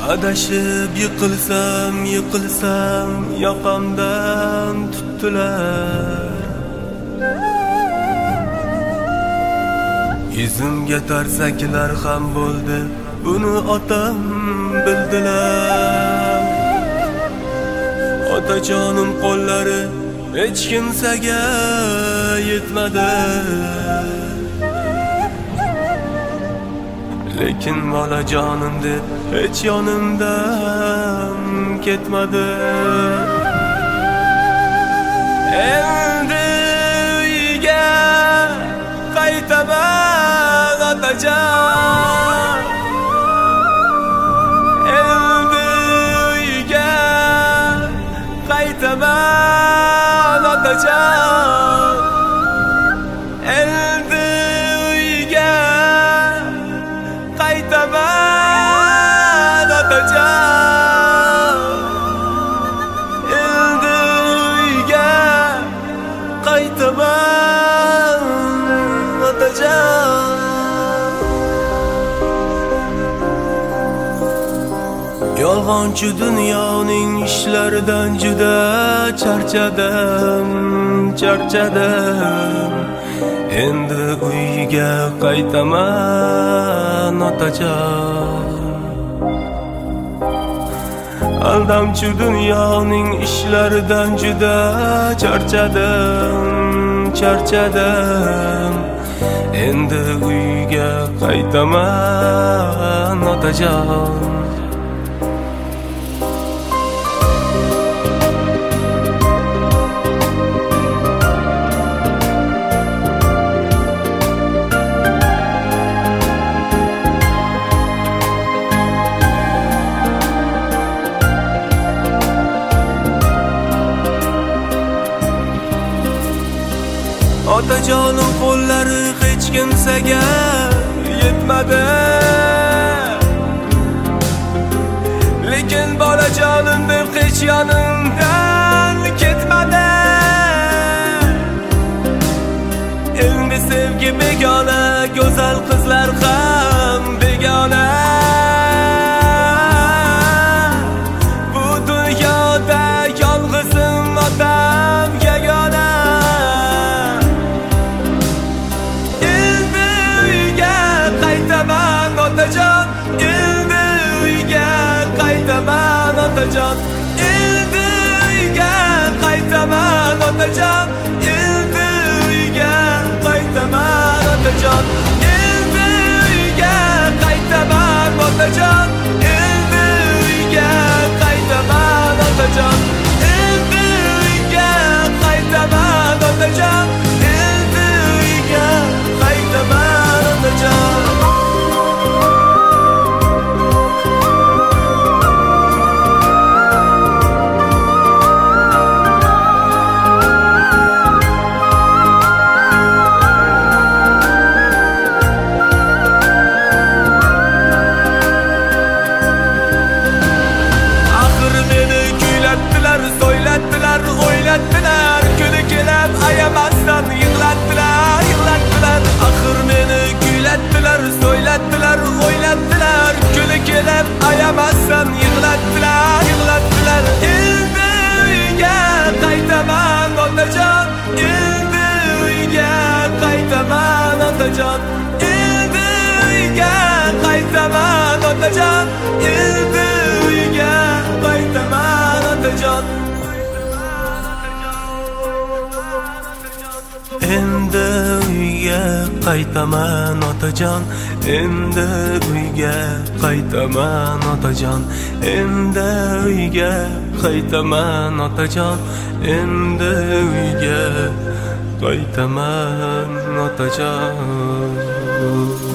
Adashib yiqilsam yoqamdan tutdilar. Yuzimga tarsaklar ham bo'ldi, buni otam bildilar. Otajonim qo'llari hech kimsaga yetmadi, lekin bolajonim deb hech yonimdan ketmadi. Endi uyga qaytaman otajon, endi uyga qaytaman otajon, endi uyga qaytaman otajon, endi uyga qaytaman otajon. Yolg'onchi dunyoning ishlaridan juda charchadim. Endi uyga qaytaman otajon. Aldamchi dunyoning ishlaridan juda charchadim. Endi uyga qaytaman otajon. Otajonim qo'llari hech kimsaga yetmadi, lekin bolajonim deb hech yonimdan ketmadi. Endi sevgi begona, go'zal qizlar ham begona. Bu dunyoda yolg'izim otam yagona. Otajon, endi uyga qaytaman otajon, endi uyga qaytaman otajon, endi uyga qaytaman otajon, endi uyga qaytaman otajon, endi uyga qaytaman otajon, endi uyga qaytaman otajon, endi uyga qaytaman otajon. O'ylatdilar, kuni kelib ayamasdan yig'latdilar. Axir meni kuylatdilar, so'ylatdilar, o'ylatdilar, kuni kelib ayamasdan yig'latdilar. Endi uyga qaytaman otajon, endi uyga qaytaman otajon, endi uyga qaytaman otajon, endi uyga qaytaman otajon. Endi uyga qaytaman otajon, endi uyga qaytaman otajon, endi uyga qaytaman otajon, endi uyga qaytaman otajon.